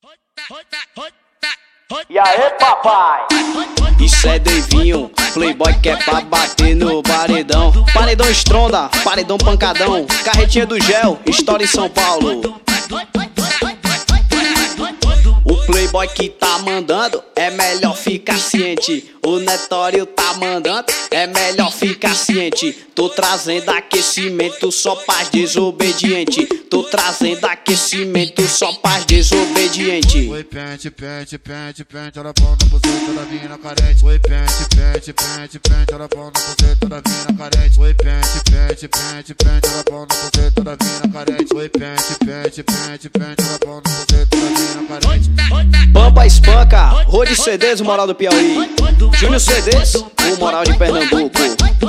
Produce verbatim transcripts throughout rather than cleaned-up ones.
E aí, papai? Isso é Davinho, playboy que é pra bater no paredão. Paredão estronda, paredão pancadão. Carretinha do gel, estoura em São Paulo. O playboy que tá mandando, é melhor ficar ciente. O Netório tá mandando, é melhor ficar ciente. Tô trazendo aquecimento só pras desobediente. Tô trazendo aquecimento só pras desobediente. Oi, pente, pente, pente, pente, ela pão na buceta da mina carente. Oi, pente, pente, pente, pente, ela pão na buceta da mina carente. Oi, pente, pente, pente, pente, ela pão na buceta da mina carente. Oi, pente, pente, pente, pente, ela pão na buceta da mina carente. Pampa espanca, Rode C Ds, o moral do Piauí. Júnior C Ds, o moral de Pernambuco.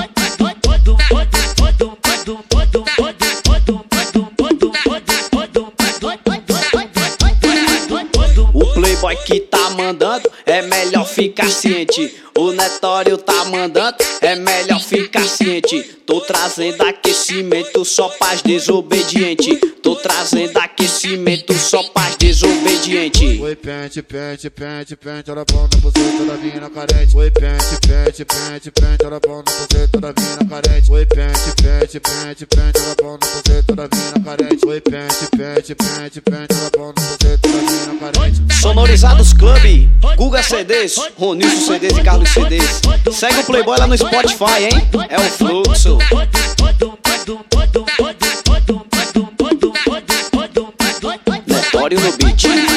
O playboy que tá mandando, é melhor ficar ciente. O Netório tá mandando, é melhor ficar ciente. Tô trazendo aquecimento só pras desobediente. Tô trazendo aquecimento só pras desobediente. Oi, pente, pente, pente, pente, ela pão na buceta da mina carente. Oi, pente, pente, pente, pente, ela pão na buceta da mina carente. Oi, pente, pente, pente, pente, ela pão na buceta da mina carente. Oi, pente, pente, pente, pente, ela pão na buceta da mina carente. Sonorizados Club, Guga C Ds, Ronilson C Ds e Carlos C Ds. Segue o playboy lá no Spotify, hein? É o fluxo. Netório no beat.